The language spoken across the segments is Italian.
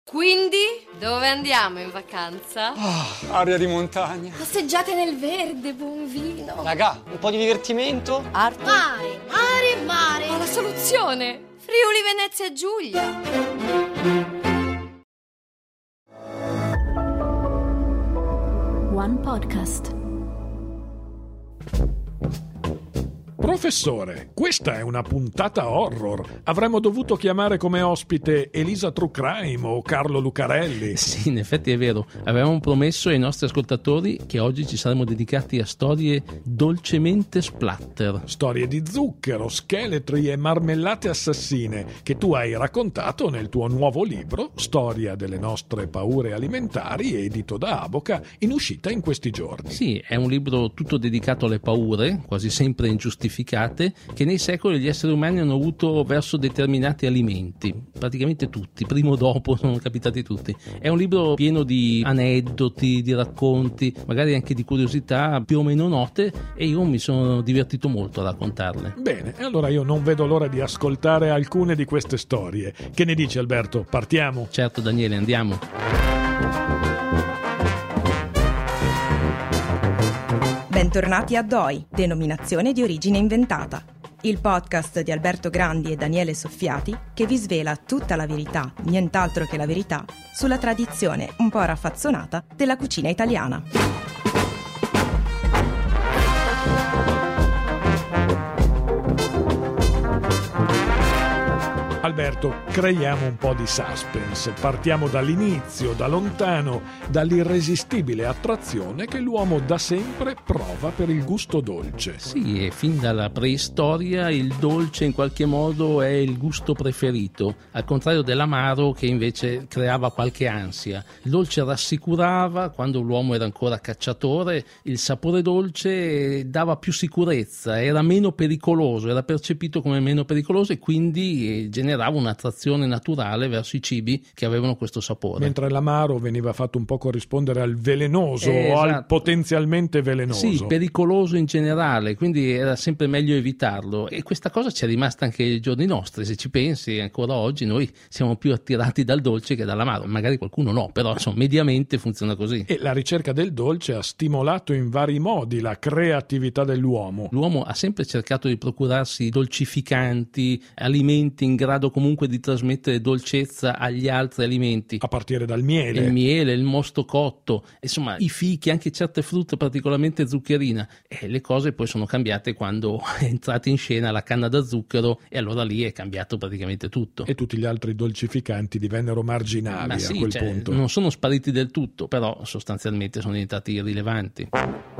Quindi, dove andiamo in vacanza? Aria di montagna. Passeggiate nel verde, buon vino. Raga, un po' di divertimento? Arte. Mare, mare, mare. Ma la soluzione? Friuli, Venezia Giulia. One Podcast. Professore, questa è una puntata horror. Avremmo dovuto chiamare come ospite Elisa True Crime o Carlo Lucarelli. Sì, in effetti è vero. Avevamo promesso ai nostri ascoltatori che oggi ci saremmo dedicati a storie dolcemente splatter. Storie di zucchero, scheletri e marmellate assassine che tu hai raccontato nel tuo nuovo libro Storia delle nostre paure alimentari, edito da Aboca, in uscita in questi giorni. Sì, è un libro tutto dedicato alle paure, quasi sempre ingiustificate, che nei secoli gli esseri umani hanno avuto verso determinati alimenti, praticamente tutti, prima o dopo sono capitati tutti. È un libro pieno di aneddoti, di racconti, magari anche di curiosità più o meno note, e io mi sono divertito molto a raccontarle. Bene, e allora io non vedo l'ora di ascoltare alcune di queste storie. Che ne dici, Alberto? Partiamo? Certo, Daniele, andiamo. Bentornati a DOI, denominazione di origine inventata, il podcast di Alberto Grandi e Daniele Soffiati che vi svela tutta la verità, nient'altro che la verità, sulla tradizione un po' raffazzonata della cucina italiana. Alberto, creiamo un po' di suspense. Partiamo dall'inizio, da lontano, dall'irresistibile attrazione che l'uomo da sempre prova per il gusto dolce. Sì, e fin dalla preistoria il dolce in qualche modo è il gusto preferito, al contrario dell'amaro che invece creava qualche ansia. Il dolce rassicurava quando l'uomo era ancora cacciatore, il sapore dolce dava più sicurezza, era meno pericoloso, era percepito come meno pericoloso e quindi generava un'attrazione naturale verso i cibi che avevano questo sapore. Mentre l'amaro veniva fatto un po' corrispondere al velenoso o al potenzialmente velenoso. Sì, pericoloso in generale, quindi era sempre meglio evitarlo, e questa cosa ci è rimasta anche ai giorni nostri. Se ci pensi, ancora oggi noi siamo più attirati dal dolce che dall'amaro, magari qualcuno no, però insomma mediamente funziona così. E la ricerca del dolce ha stimolato in vari modi la creatività dell'uomo. L'uomo ha sempre cercato di procurarsi dolcificanti, alimenti in grado comunque di trasmettere dolcezza agli altri alimenti, a partire dal miele. Il miele, il mosto cotto, insomma i fichi, anche certe frutte particolarmente zuccherina. E le cose poi sono cambiate quando è entrata in scena la canna da zucchero, e allora lì è cambiato praticamente tutto. E tutti gli altri dolcificanti divennero marginali a quel punto. Non sono spariti del tutto, però sostanzialmente sono diventati irrilevanti.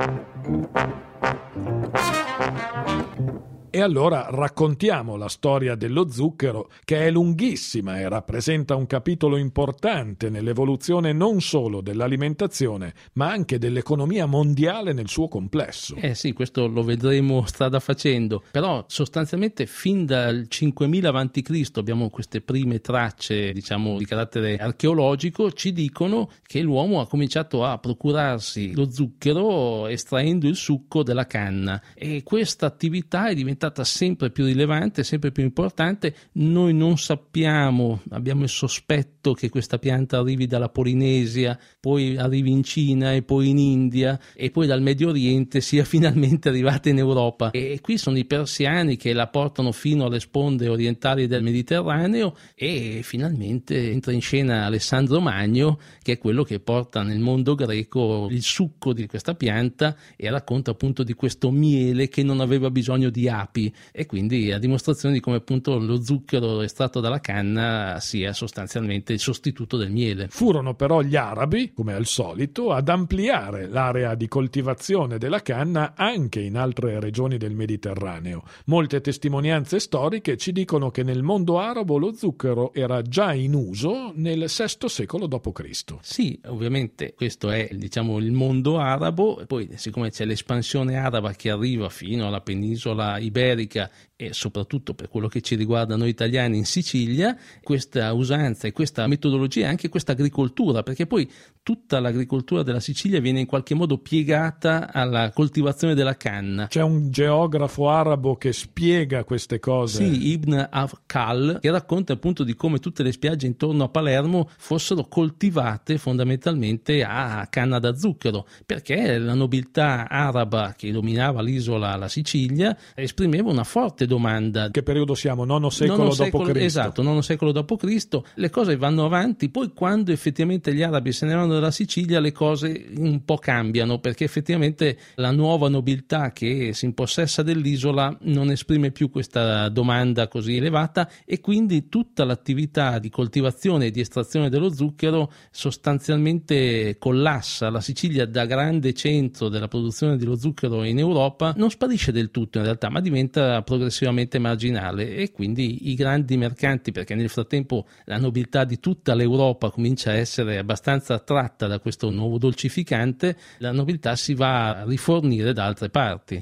E allora raccontiamo la storia dello zucchero, che è lunghissima e rappresenta un capitolo importante nell'evoluzione non solo dell'alimentazione, ma anche dell'economia mondiale nel suo complesso. Sì, questo lo vedremo strada facendo, però sostanzialmente fin dal 5000 a.C. abbiamo queste prime tracce, diciamo, di carattere archeologico, ci dicono che l'uomo ha cominciato a procurarsi lo zucchero estraendo il succo della canna, e questa attività è diventata sempre più rilevante, sempre più importante. Noi non sappiamo, abbiamo il sospetto che questa pianta arrivi dalla Polinesia, poi arrivi in Cina e poi in India e poi dal Medio Oriente sia finalmente arrivata in Europa, e qui sono i persiani che la portano fino alle sponde orientali del Mediterraneo, e finalmente entra in scena Alessandro Magno, che è quello che porta nel mondo greco il succo di questa pianta e racconta appunto di questo miele che non aveva bisogno di api, e quindi a dimostrazione di come appunto lo zucchero estratto dalla canna sia sostanzialmente il sostituto del miele. Furono però gli arabi, come al solito, ad ampliare l'area di coltivazione della canna anche in altre regioni del Mediterraneo. Molte testimonianze storiche ci dicono che nel mondo arabo lo zucchero era già in uso nel VI secolo d.C. Sì, ovviamente questo è, diciamo, il mondo arabo, e poi siccome c'è l'espansione araba che arriva fino alla penisola iberica e soprattutto per quello che ci riguarda noi italiani in Sicilia, questa usanza e questa metodologia e anche questa agricoltura, perché poi tutta l'agricoltura della Sicilia viene in qualche modo piegata alla coltivazione della canna. C'è un geografo arabo che spiega queste cose. Sì, Ibn Afkal, che racconta appunto di come tutte le spiagge intorno a Palermo fossero coltivate fondamentalmente a canna da zucchero, perché la nobiltà araba che dominava l'isola, la Sicilia, esprimeva una forte domanda. Che periodo siamo? IX secolo d.C. Esatto, IX secolo d.C. Le cose vanno avanti, poi quando effettivamente gli arabi se ne vanno dalla Sicilia le cose un po' cambiano, perché effettivamente la nuova nobiltà che si impossessa dell'isola non esprime più questa domanda così elevata e quindi tutta l'attività di coltivazione e di estrazione dello zucchero sostanzialmente collassa. La Sicilia, da grande centro della produzione dello zucchero in Europa, non sparisce del tutto in realtà, ma diventa progressivamente marginale, e quindi i grandi mercanti, perché nel frattempo la nobiltà di tutta l'Europa comincia a essere abbastanza attratta da questo nuovo dolcificante, la nobiltà si va a rifornire da altre parti.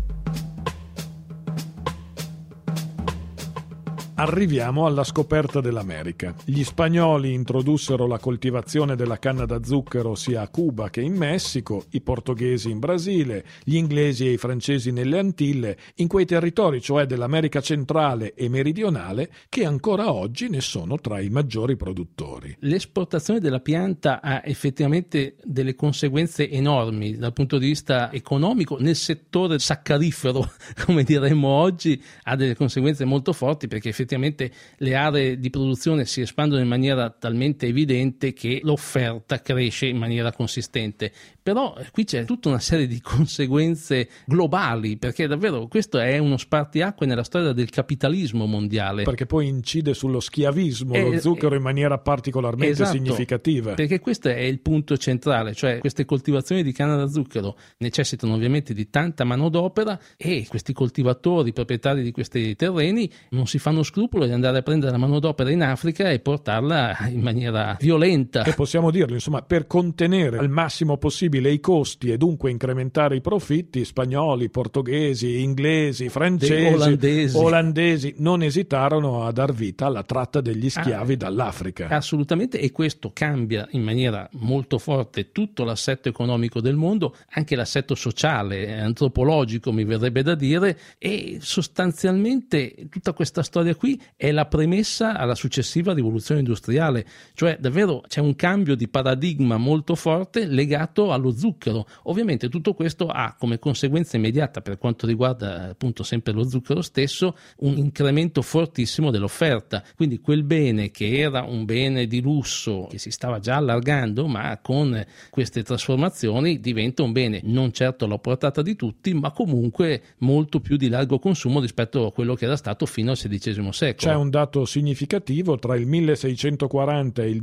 Arriviamo alla scoperta dell'America. Gli spagnoli introdussero la coltivazione della canna da zucchero sia a Cuba che in Messico, i portoghesi in Brasile, gli inglesi e i francesi nelle Antille, in quei territori, cioè dell'America centrale e meridionale, che ancora oggi ne sono tra i maggiori produttori. L'esportazione della pianta ha effettivamente delle conseguenze enormi dal punto di vista economico. Nel settore saccarifero, come diremmo oggi, ha delle conseguenze molto forti, perché effettivamente le aree di produzione si espandono in maniera talmente evidente che l'offerta cresce in maniera consistente. Però qui c'è tutta una serie di conseguenze globali, perché davvero questo è uno spartiacque nella storia del capitalismo mondiale. Perché poi incide sullo schiavismo, lo zucchero in maniera particolarmente significativa. Perché questo è il punto centrale, cioè queste coltivazioni di canna da zucchero necessitano ovviamente di tanta manodopera, e questi coltivatori, proprietari di questi terreni, non si fanno scrupolo di andare a prendere la manodopera in Africa e portarla in maniera violenta. E possiamo dirlo, insomma, per contenere al massimo possibile i costi e dunque incrementare i profitti, spagnoli, portoghesi, inglesi, francesi, olandesi non esitarono a dar vita alla tratta degli schiavi dall'Africa. Assolutamente, e questo cambia in maniera molto forte tutto l'assetto economico del mondo, anche l'assetto sociale, antropologico mi verrebbe da dire, e sostanzialmente tutta questa storia qui è la premessa alla successiva rivoluzione industriale, cioè davvero c'è un cambio di paradigma molto forte legato allo zucchero. Ovviamente tutto questo ha come conseguenza immediata, per quanto riguarda appunto sempre lo zucchero stesso, un incremento fortissimo dell'offerta, quindi quel bene che era un bene di lusso che si stava già allargando, ma con queste trasformazioni diventa un bene non certo alla portata di tutti, ma comunque molto più di largo consumo rispetto a quello che era stato fino al XVI secolo. C'è un dato significativo: tra il 1640 e il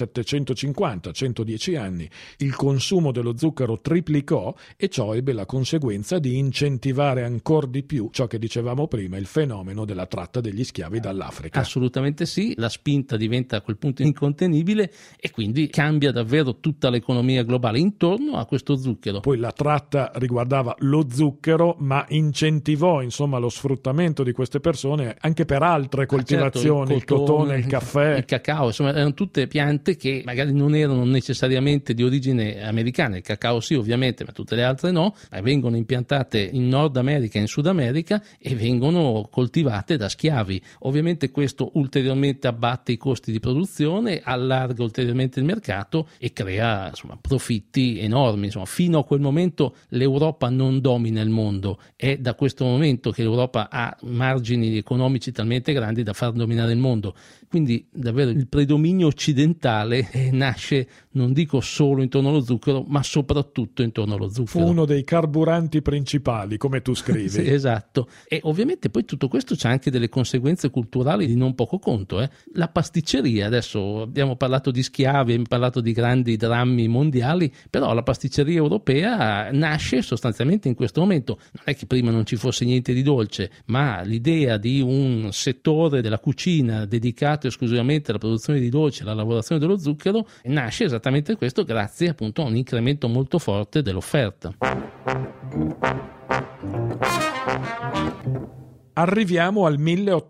1750, 110 anni, il consumo dello zucchero triplicò, e ciò ebbe la conseguenza di incentivare ancor di più ciò che dicevamo prima, il fenomeno della tratta degli schiavi dall'Africa. Assolutamente sì, la spinta diventa a quel punto incontenibile e quindi cambia davvero tutta l'economia globale intorno a questo zucchero. Poi la tratta riguardava lo zucchero, ma incentivò insomma lo sfruttamento di queste persone anche per altre coltivazioni, certo, il cotone, il caffè, il cacao, insomma erano tutte piante che magari non erano necessariamente di origine americana. Il cacao sì, ovviamente, ma tutte le altre no, ma vengono impiantate in Nord America e in Sud America e vengono coltivate da schiavi. Ovviamente questo ulteriormente abbatte i costi di produzione, allarga ulteriormente il mercato e crea insomma profitti enormi. Insomma, fino a quel momento l'Europa non domina il mondo, è da questo momento che l'Europa ha margini economici talmente grandi da far dominare il mondo. Quindi davvero il predominio occidentale nasce, non dico solo intorno allo zucchero, ma soprattutto intorno allo zucchero. Fu uno dei carburanti principali, come tu scrivi. Sì, esatto. E ovviamente poi tutto questo c'ha anche delle conseguenze culturali di non poco conto. La pasticceria, adesso abbiamo parlato di schiavi, abbiamo parlato di grandi drammi mondiali, però la pasticceria europea nasce sostanzialmente in questo momento. Non è che prima non ci fosse niente di dolce, ma l'idea di un settore della cucina dedicato esclusivamente alla produzione di dolci, alla lavorazione dello zucchero, nasce esattamente questo grazie appunto a un incremento molto forte dell'offerta. Arriviamo al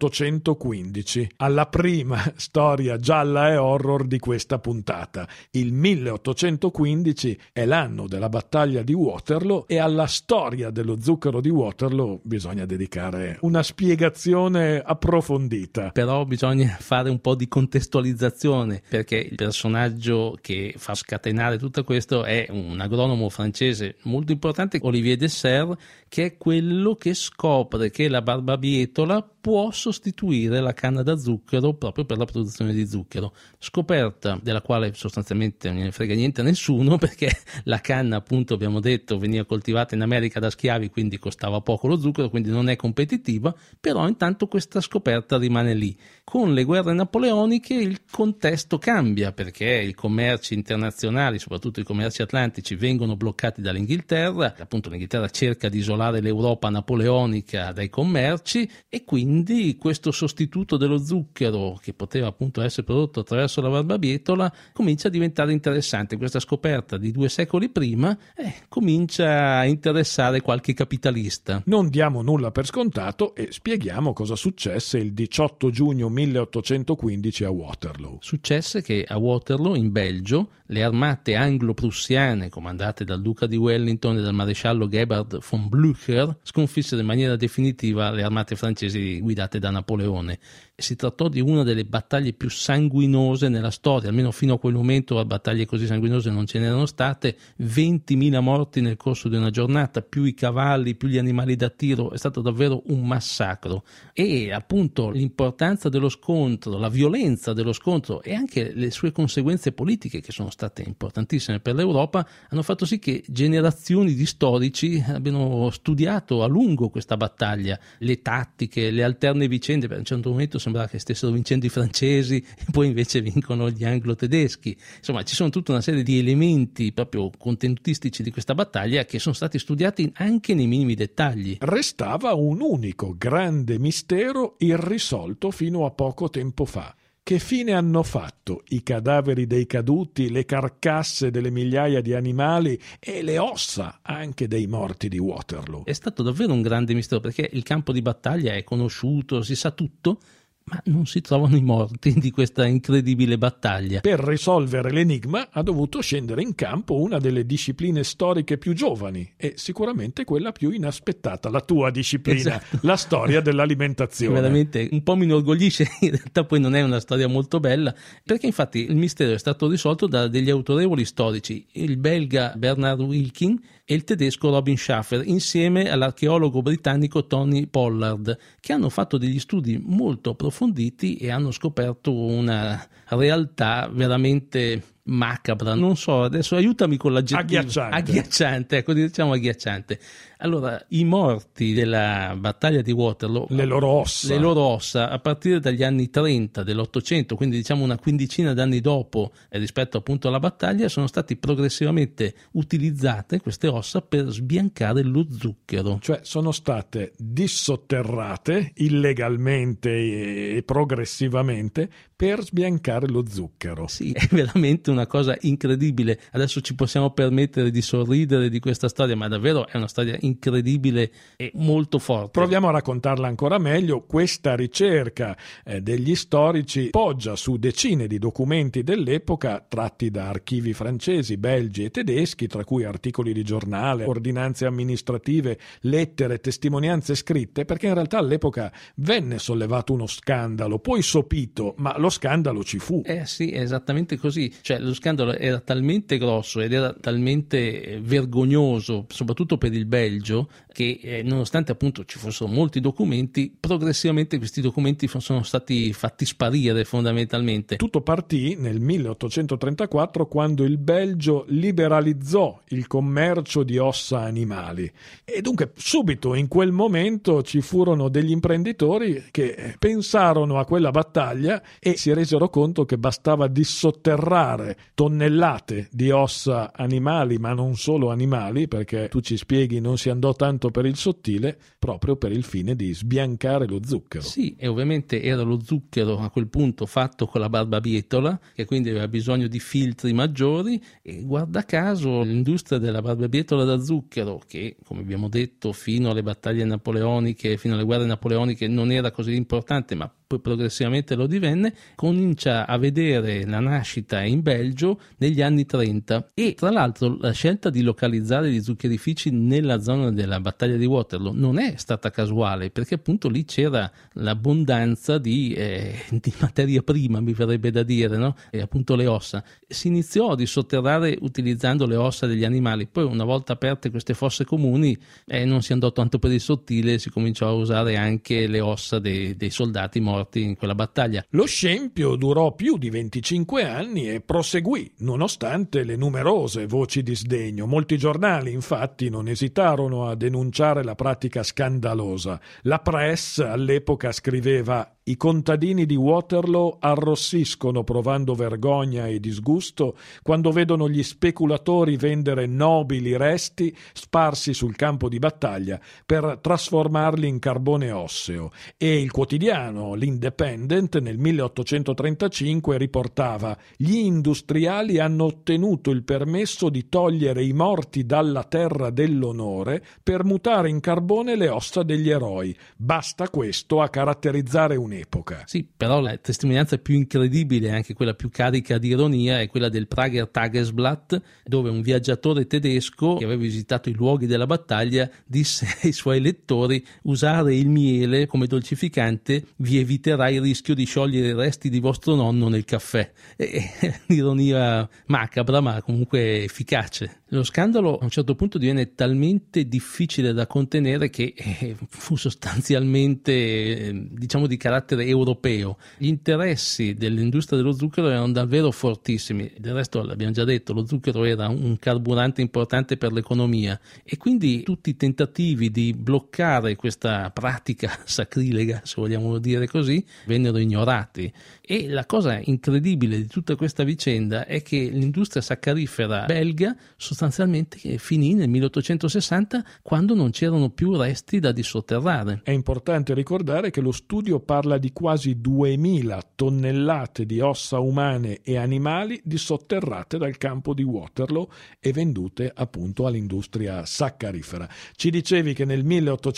1815, alla prima storia gialla e horror di questa puntata. Il 1815 è l'anno della battaglia di Waterloo e alla storia dello zucchero di Waterloo bisogna dedicare una spiegazione approfondita. Però bisogna fare un po' di contestualizzazione, perché il personaggio che fa scatenare tutto questo è un agronomo francese molto importante, Olivier Dessert, che è quello che scopre che la barbabietola può sostituire la canna da zucchero proprio per la produzione di zucchero, scoperta della quale sostanzialmente non ne frega niente a nessuno, perché la canna, appunto, abbiamo detto, veniva coltivata in America da schiavi, quindi costava poco lo zucchero, quindi non è competitiva, però intanto questa scoperta rimane lì. Con le guerre napoleoniche il contesto cambia, perché i commerci internazionali, soprattutto i commerci atlantici, vengono bloccati dall'Inghilterra, appunto l'Inghilterra cerca di isolare l'Europa napoleonica dai commerci e quindi questo sostituto dello zucchero, che poteva appunto essere prodotto attraverso la barbabietola, comincia a diventare interessante. Questa scoperta di 2 secoli prima comincia a interessare qualche capitalista. Non diamo nulla per scontato e spieghiamo cosa successe il 18 giugno 1815 a Waterloo. Successe che a Waterloo, in Belgio, le armate anglo-prussiane, comandate dal duca di Wellington e dal maresciallo Gebhard von Blücher, sconfissero in maniera definitiva le armate francesi guidate da Napoleone. Si trattò di una delle battaglie più sanguinose nella storia, almeno fino a quel momento battaglie così sanguinose non ce n'erano state. 20.000 morti nel corso di una giornata, più i cavalli, più gli animali da tiro, è stato davvero un massacro. E appunto l'importanza dello scontro, la violenza dello scontro e anche le sue conseguenze politiche, che sono state importantissime per l'Europa, hanno fatto sì che generazioni di storici abbiano studiato a lungo questa battaglia, le tattiche, le alterne vicende. Per un certo momento sembrava che stessero vincendo i francesi e poi invece vincono gli anglo-tedeschi. Insomma, ci sono tutta una serie di elementi proprio contenutistici di questa battaglia che sono stati studiati anche nei minimi dettagli. Restava un unico grande mistero irrisolto fino a poco tempo fa. Che fine hanno fatto i cadaveri dei caduti, le carcasse delle migliaia di animali e le ossa anche dei morti di Waterloo? È stato davvero un grande mistero, perché il campo di battaglia è conosciuto, si sa tutto, ma non si trovano i morti di questa incredibile battaglia. Per risolvere l'enigma ha dovuto scendere in campo una delle discipline storiche più giovani e sicuramente quella più inaspettata, la tua disciplina, esatto. La storia dell'alimentazione. Veramente un po' mi inorgoglisce, in realtà poi non è una storia molto bella, perché infatti il mistero è stato risolto da degli autorevoli storici, il belga Bernard Wilkin e il tedesco Robin Schaffer, insieme all'archeologo britannico Tony Pollard, che hanno fatto degli studi molto approfonditi e hanno scoperto una realtà veramente macabra. Non so, adesso aiutami con l'aggettivo. Agghiacciante, ecco, diciamo agghiacciante. Allora, i morti della battaglia di Waterloo, le loro ossa, a partire dagli anni 30 dell'Ottocento, quindi diciamo una quindicina d'anni dopo rispetto appunto alla battaglia, sono stati progressivamente utilizzate queste ossa per sbiancare lo zucchero. Cioè sono state dissotterrate illegalmente e progressivamente per sbiancare lo zucchero. Sì, è veramente una cosa incredibile. Adesso ci possiamo permettere di sorridere di questa storia, ma davvero è una storia incredibile e molto forte. Proviamo a raccontarla ancora meglio. Questa ricerca degli storici poggia su decine di documenti dell'epoca tratti da archivi francesi, belgi e tedeschi, tra cui articoli di giornale, ordinanze amministrative, lettere, testimonianze scritte, perché in realtà all'epoca venne sollevato uno scandalo, poi sopito, ma lo scandalo ci fu. Sì, è esattamente così. Cioè lo scandalo era talmente grosso ed era talmente vergognoso, soprattutto per il Belgio, che nonostante appunto ci fossero molti documenti, progressivamente questi documenti sono stati fatti sparire fondamentalmente. Tutto partì nel 1834, quando il Belgio liberalizzò il commercio di ossa animali, e dunque subito in quel momento ci furono degli imprenditori che pensarono a quella battaglia e si resero conto che bastava dissotterrare tonnellate di ossa animali, ma non solo animali, perché tu ci spieghi non si andò tanto destinato per il sottile proprio per il fine di sbiancare lo zucchero. Sì, e ovviamente era lo zucchero a quel punto fatto con la barbabietola, che quindi aveva bisogno di filtri maggiori, e guarda caso l'industria della barbabietola da zucchero, che come abbiamo detto fino alle battaglie napoleoniche, fino alle guerre napoleoniche non era così importante, ma poi progressivamente lo divenne, comincia a vedere la nascita in Belgio negli anni 30. E tra l'altro la scelta di localizzare gli zuccherifici nella zona della battaglia di Waterloo non è stata casuale, perché appunto lì c'era l'abbondanza di materia prima, mi verrebbe da dire, no? E appunto le ossa. Si iniziò a dissotterrare utilizzando le ossa degli animali, poi una volta aperte queste fosse comuni non si andò tanto per il sottile, si cominciò a usare anche le ossa dei soldati morti in quella battaglia. Lo scempio durò più di 25 anni e proseguì, nonostante le numerose voci di sdegno. Molti giornali, infatti, non esitarono a denunciare la pratica scandalosa. La Press all'epoca scriveva: i contadini di Waterloo arrossiscono provando vergogna e disgusto quando vedono gli speculatori vendere nobili resti sparsi sul campo di battaglia per trasformarli in carbone osseo. E il quotidiano L'Independent nel 1835 riportava: gli industriali hanno ottenuto il permesso di togliere i morti dalla terra dell'onore per mutare in carbone le ossa degli eroi. Basta questo a caratterizzare un'epoca. Sì, però la testimonianza più incredibile, anche quella più carica di ironia, è quella del Prager Tagesblatt, dove un viaggiatore tedesco che aveva visitato i luoghi della battaglia disse ai suoi lettori: usare il miele come dolcificante vi eviterà il rischio di sciogliere i resti di vostro nonno nel caffè. Un'ironia macabra, ma comunque efficace. Lo scandalo a un certo punto diviene talmente difficile da contenere che fu sostanzialmente, diciamo, di carattere europeo. Gli interessi dell'industria dello zucchero erano davvero fortissimi. Del resto, l'abbiamo già detto, lo zucchero era un carburante importante per l'economia, e quindi tutti i tentativi di bloccare questa pratica sacrilega, se vogliamo dire così, vennero ignorati. E la cosa incredibile di tutta questa vicenda è che l'industria saccarifera belga sostanzialmente finì nel 1860, quando non c'erano più resti da dissotterrare. È importante ricordare che lo studio parla di quasi 2000 tonnellate di ossa umane e animali dissotterrate dal campo di Waterloo e vendute appunto all'industria saccarifera. Ci dicevi che nel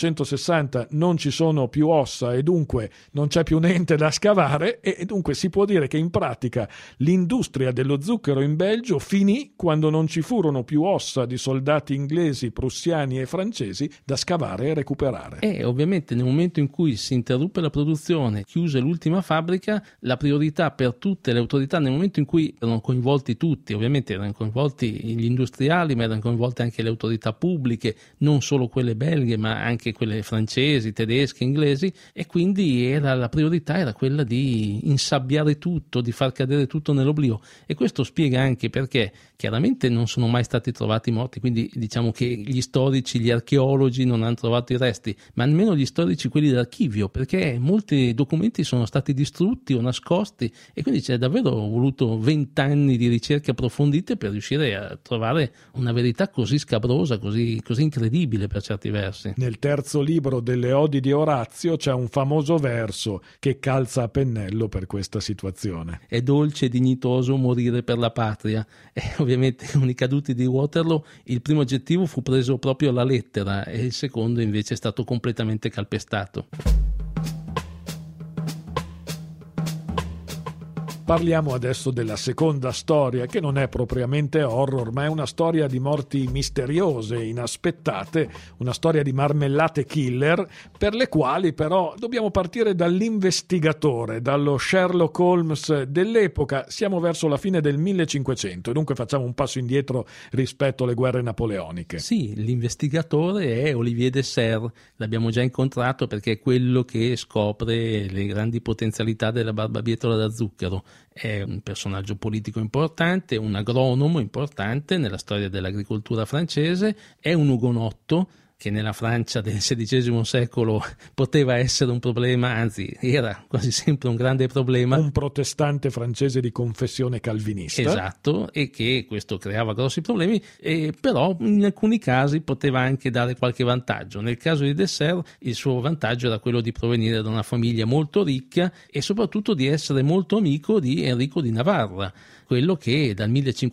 1860 non ci sono più ossa e dunque non c'è più niente da scavare, e dunque si può dire che in pratica l'industria dello zucchero in Belgio finì quando non ci furono più ossa di soldati inglesi, prussiani e francesi da scavare e recuperare. E ovviamente nel momento in cui si interruppe la produzione, chiuse l'ultima fabbrica, la priorità per tutte le autorità, nel momento in cui erano coinvolti tutti, ovviamente erano coinvolti gli industriali, ma erano coinvolte anche le autorità pubbliche, non solo quelle belghe ma anche quelle francesi, tedesche, inglesi, e quindi la priorità era quella di insabbiare tutto, di far cadere tutto nell'oblio. E questo spiega anche perché chiaramente non sono mai stati trovati morti, quindi diciamo che gli storici, gli archeologi non hanno trovato i resti, ma nemmeno gli storici, quelli dell'archivio, perché molti documenti sono stati distrutti o nascosti, e quindi c'è davvero voluto 20 anni di ricerche approfondite per riuscire a trovare una verità così scabrosa, così incredibile per certi versi. Nel terzo libro delle Odi di Orazio c'è un famoso verso che calza a pennello per questa situazione. È dolce e dignitoso morire per la patria. E ovviamente con i caduti di Waterloo il primo aggettivo fu preso proprio alla lettera e il secondo invece è stato completamente calpestato. Parliamo adesso della seconda storia, che non è propriamente horror, ma è una storia di morti misteriose, inaspettate, una storia di marmellate killer, per le quali però dobbiamo partire dall'investigatore, dallo Sherlock Holmes dell'epoca. Siamo verso la fine del 1500 e dunque facciamo un passo indietro rispetto alle guerre napoleoniche. Sì, l'investigatore è Olivier de Serres, l'abbiamo già incontrato perché è quello che scopre le grandi potenzialità della barbabietola da zucchero. È un personaggio politico importante, un agronomo importante nella storia dell'agricoltura francese, è un ugonotto, che nella Francia del XVI secolo poteva essere un problema, anzi era quasi sempre un grande problema. Un protestante francese di confessione calvinista. Esatto, e che questo creava grossi problemi, però in alcuni casi poteva anche dare qualche vantaggio. Nel caso di de Serres il suo vantaggio era quello di provenire da una famiglia molto ricca e soprattutto di essere molto amico di Enrico di Navarra, quello che dal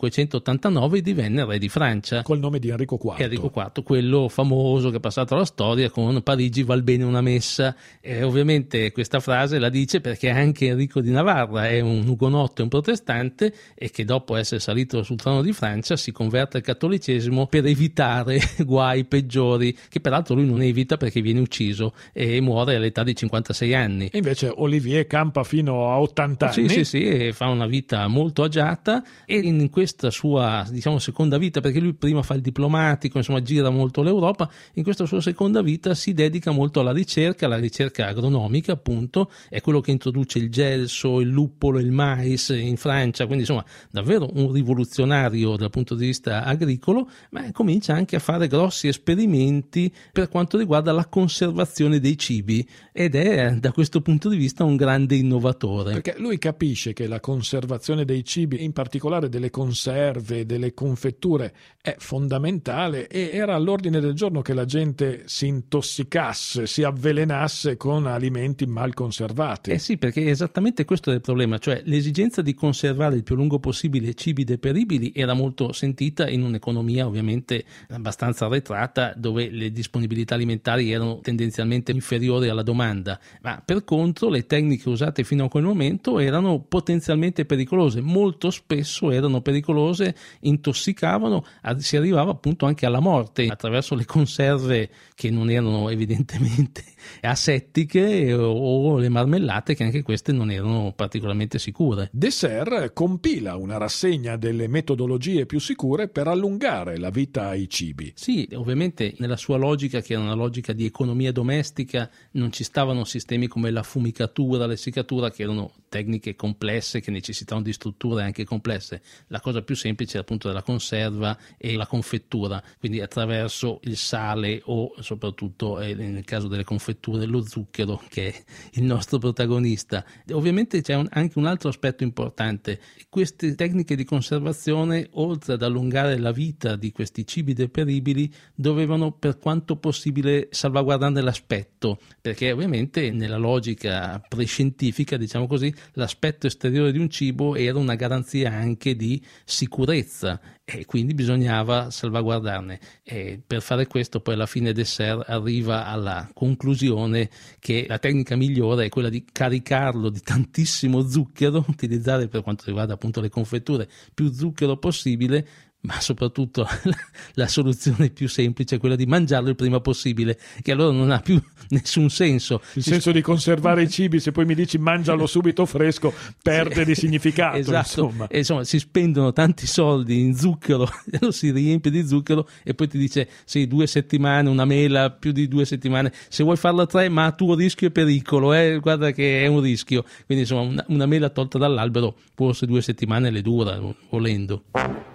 1589 divenne re di Francia. Col nome di Enrico IV. Enrico IV, quello famoso che è passato alla storia con Parigi val bene una messa. E ovviamente questa frase la dice perché anche Enrico di Navarra è un ugonotto e un protestante e che dopo essere salito sul trono di Francia si converte al cattolicesimo per evitare guai peggiori, che peraltro lui non evita perché viene ucciso e muore all'età di 56 anni. E invece Olivier campa fino a 80 anni. Sì, e fa una vita molto agiata, e in questa sua, diciamo, seconda vita, perché lui prima fa il diplomatico, insomma gira molto l'Europa, in questa sua seconda vita si dedica molto alla ricerca agronomica, appunto, è quello che introduce il gelso, il luppolo, il mais in Francia, quindi insomma davvero un rivoluzionario dal punto di vista agricolo, ma comincia anche a fare grossi esperimenti per quanto riguarda la conservazione dei cibi ed è da questo punto di vista un grande innovatore. Perché lui capisce che la conservazione dei cibi, in particolare delle conserve, delle confetture, è fondamentale e era all'ordine del giorno che la gente si intossicasse, si avvelenasse con alimenti mal conservati. Sì, perché esattamente questo è il problema, cioè l'esigenza di conservare il più a lungo possibile cibi deperibili era molto sentita in un'economia ovviamente abbastanza arretrata, dove le disponibilità alimentari erano tendenzialmente inferiori alla domanda, ma per contro le tecniche usate fino a quel momento erano potenzialmente pericolose, molto spesso erano pericolose, intossicavano, si arrivava appunto anche alla morte attraverso le conserve che non erano evidentemente asettiche o le marmellate, che anche queste non erano particolarmente sicure. De Serres compila una rassegna delle metodologie più sicure per allungare la vita ai cibi. Sì, ovviamente nella sua logica, che era una logica di economia domestica, non ci stavano sistemi come la fumicatura, l'essiccatura, che erano tecniche complesse che necessitavano di strutture anche complesse. La cosa più semplice è appunto la conserva e la confettura, quindi attraverso il sale o soprattutto nel caso delle confetture lo zucchero, che è il nostro protagonista. Ovviamente c'è anche un altro aspetto importante: queste tecniche di conservazione, oltre ad allungare la vita di questi cibi deperibili, dovevano per quanto possibile salvaguardarne l'aspetto, perché ovviamente nella logica prescientifica, diciamo così, l'aspetto esteriore di un cibo era una garanzia anche di sicurezza e quindi bisognava salvaguardarne. E per fare questo poi alla fine de Serres arriva alla conclusione che la tecnica migliore è quella di caricarlo di tantissimo zucchero, utilizzare per quanto riguarda appunto le confetture più zucchero possibile, ma soprattutto la soluzione più semplice è quella di mangiarlo il prima possibile, che allora non ha più nessun senso. Il senso di conservare i cibi, se poi mi dici mangialo subito fresco, perde di significato. Esatto. Insomma, si spendono tanti soldi in zucchero, lo si riempie di zucchero e poi ti dice sì, 2 settimane, una mela più di 2 settimane, se vuoi farla 3, ma a tuo rischio e pericolo, guarda che è un rischio. Quindi insomma una mela tolta dall'albero forse 2 settimane le dura, volendo.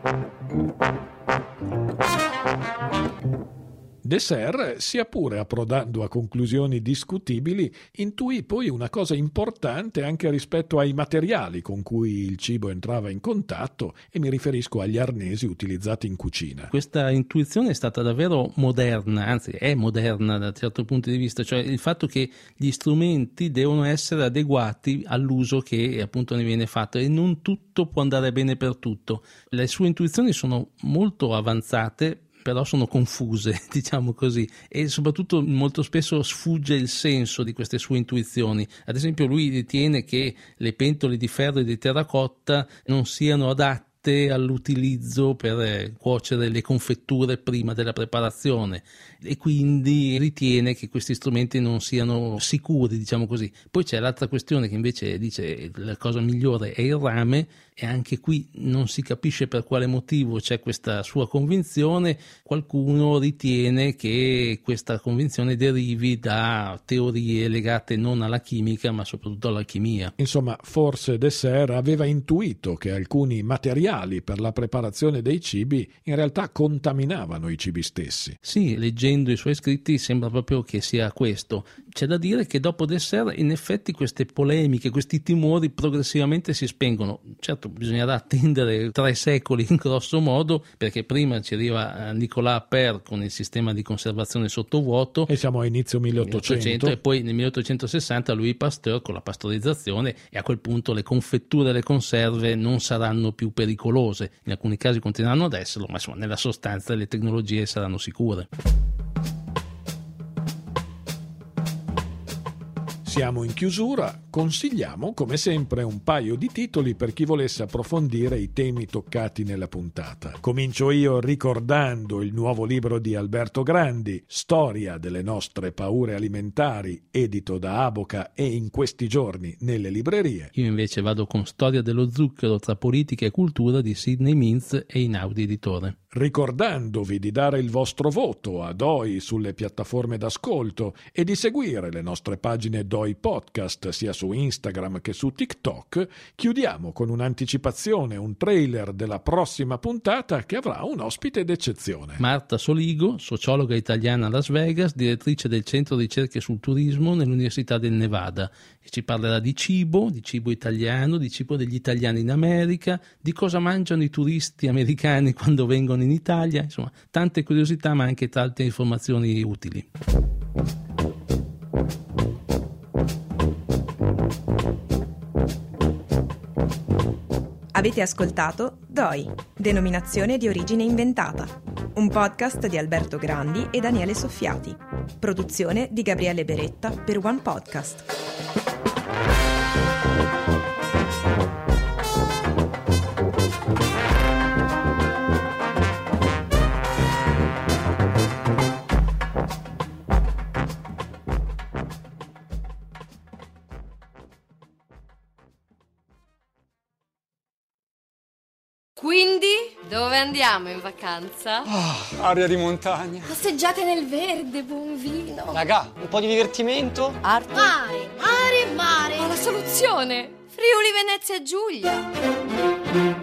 De Serres, sia pure approdando a conclusioni discutibili, intuì poi una cosa importante anche rispetto ai materiali con cui il cibo entrava in contatto, e mi riferisco agli arnesi utilizzati in cucina. Questa intuizione è stata davvero moderna, anzi è moderna da un certo punto di vista, cioè il fatto che gli strumenti devono essere adeguati all'uso che appunto ne viene fatto, e non tutto può andare bene per tutto. Le sue intuizioni sono molto avanzate, però sono confuse, diciamo così, e soprattutto molto spesso sfugge il senso di queste sue intuizioni. Ad esempio lui ritiene che le pentole di ferro e di terracotta non siano adatte all'utilizzo per cuocere le confetture prima della preparazione, e quindi ritiene che questi strumenti non siano sicuri, diciamo così. Poi c'è l'altra questione che invece dice la cosa migliore è il rame, e anche qui non si capisce per quale motivo c'è questa sua convinzione. Qualcuno ritiene che questa convinzione derivi da teorie legate non alla chimica ma soprattutto all'alchimia. Insomma, forse Dessert aveva intuito che alcuni materiali per la preparazione dei cibi in realtà contaminavano i cibi stessi. Sì, leggendo i suoi scritti sembra proprio che sia questo. C'è da dire che dopo Dessert in effetti queste polemiche, questi timori progressivamente si spengono. Certo, bisognerà attendere 3 secoli in grosso modo, perché prima ci arriva Nicolas Appert con il sistema di conservazione sottovuoto e siamo a inizio 1800 e poi nel 1860 Louis Pasteur con la pastorizzazione, e a quel punto le confetture e le conserve non saranno più pericolose. In alcuni casi continueranno ad esserlo, ma insomma nella sostanza le tecnologie saranno sicure. Siamo in chiusura, consigliamo come sempre un paio di titoli per chi volesse approfondire i temi toccati nella puntata. Comincio io ricordando il nuovo libro di Alberto Grandi, Storia delle nostre paure alimentari, edito da Aboca e in questi giorni nelle librerie. Io invece vado con Storia dello zucchero tra politica e cultura di Sidney Mintz e Inaudi Editore. Ricordandovi di dare il vostro voto a Doi sulle piattaforme d'ascolto e di seguire le nostre pagine Doi Podcast sia su Instagram che su TikTok, chiudiamo con un'anticipazione, un trailer della prossima puntata che avrà un ospite d'eccezione. Marta Soligo, sociologa italiana a Las Vegas, direttrice del Centro di Ricerche sul Turismo nell'Università del Nevada, e ci parlerà di cibo italiano, di cibo degli italiani in America, di cosa mangiano i turisti americani quando vengono in Italia, insomma tante curiosità ma anche tante informazioni utili. Avete ascoltato Doi, denominazione di origine inventata, un podcast di Alberto Grandi e Daniele Soffiati, produzione di Gabriele Beretta per One Podcast. Quindi, dove andiamo in vacanza? Aria di montagna. Passeggiate nel verde, buon vino. Raga, un po' di divertimento? Arte. Mare. Ma la soluzione! Friuli Venezia Giulia.